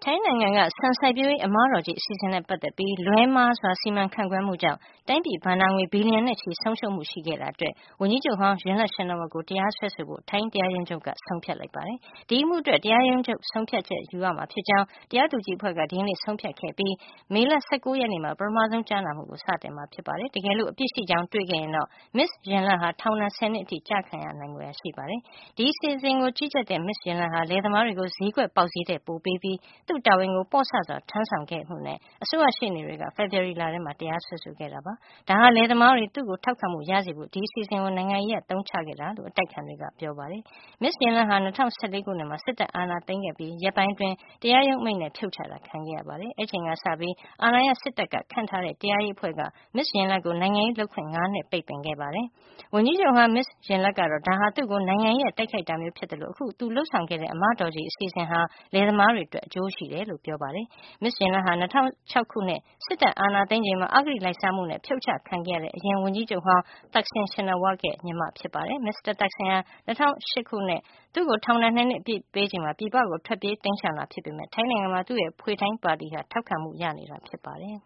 ထိုင်းနိုင်ငံကဆန်စိုက်ပျိုးရေးအမားတော်ကြီးအစီအစဉ်နဲ့ပတ်သက်ပြီးလွဲမှားစွာစီမံခန့်ခွဲမှုကြောင့်တိုင်းပြည်ဘဏ္ဍာငွေဘီလီယံနဲ့ချီဆုံးရှုံးမှုရှိခဲ့တာအတွက်ဝန်ကြီးချုပ်ဟောင်း Yingluck Shinawatra ကိုတရားစွဲဆိုဖို့ထိုင်းတရားရုံးချုပ်ကဆုံးဖြတ်လိုက်ပါတယ်။ဒီအမှုအတွက်တရားရုံးချုပ်ဆုံးဖြတ်ချက်ယူရမှာဖြစ်ကြောင်းတရားသူကြီးအဖွဲ့ကဒီကနေ့ဆုံးဖြတ်ခဲ့ပြီးမေလ 19 ရက်နေ့မှာပထမဆုံးကြားနာမှုကိုစတင်မှာဖြစ်ပါတယ်။တကယ်လို့အပြစ်ရှိကြောင်းတွေ့ခဲ့ရင်တော့ Ms. Yingluck ဟာထောင်ဒဏ် 10 နှစ်အထိကျခံရနိုင်ဖွယ်ရှိပါတယ်။ဒီအစီအစဉ်ကိုကြီးကြပ်တဲ့ Ms. Yingluck ဟာလယ်သမားတွေကိုဈေးကွက်ပေါက်ဈေးထက်ပိုပေးပြီးသူ့တာဝန်ကိုပေါ့ဆစွာထမ်းဆောင်ခဲ့မှုနဲ့အစိုးရရှေ့နေတွေကဖေဖေါ်ဝါရီလထဲမှာတရားစွဲဆိုခဲ့တာပါ။ဒါဟာလယ်သမားတွေသူ့ကိုထောက်ခံမှုရစေဖို့ဒီအစီအစဉ်ကိုနိုင်ငံရေးအရအသုံးချခဲ့တာလို့အတိုက်အခံတွေကပြောပါတယ်။ Ms. Yingluck ဟာ2014 ခုနှစ်မှာစစ်တပ်အာဏာသိမ်းခဲ့ပြီးရက်ပိုင်းအတွင်းတရားရုံးအမိန့်နဲ့ဖြုတ်ချတာခံခဲ့ရပါတယ်။အဲဒီအချိန်ကစပြီးအာဏာရစစ်တပ်ကခန့်ထားတဲ့တရားရေးအဖွဲ့က Ms. Yingluck ကိုနိုင်ငံရေးလုပ်ခွင့် 5 နှစ်ပိတ်ပင်ခဲ့ပါတယ်။ဝန်ကြီးချုပ်ဟောင်း Ms. Yingluck ကတော့ဒါဟာသူ့ကိုနိုင်ငံရေးအရတိုက်ခိုက်တာမျိုးဖြစ်သလိုအခုသူလုပ်ဆောင်ခဲ့တဲ့အမတော်ကြီးအစီအစဉ်ဟာလယ်သမားတွေအတွက်အကျိုးရှိတယ်လို့ပြောပါတယ်။ Ms. Yingluck ဟာ2006 ခုနှစ်စစ်တပ်အာဏာသိမ်းချိန်မှာအဂတိလိုက်စားမှုနဲ့ဖြုတ်ချခံခဲ့ရတဲ့အရင်ဝန်ကြီးချုပ်ဟောင်း Thaksin Shinawatra ရဲ့ညီမဖြစ်ပါတယ်။ Mr. Thaksin ဟာ2008 ခုနှစ်သူ့ကိုထောင်ဒဏ် 2 နှစ်အပြစ်ပေးချိန်မှာပြည်ပကိုထွက်ပြေးတိမ်းရှောင်တာဖြစ်ပေမယ့်ထိုင်းနိုင်ငံမှာသူ့ရဲ့ Pheu Thai ပါတီဟာထောက်ခံမှုရနေတာဖြစ်ပါတယ်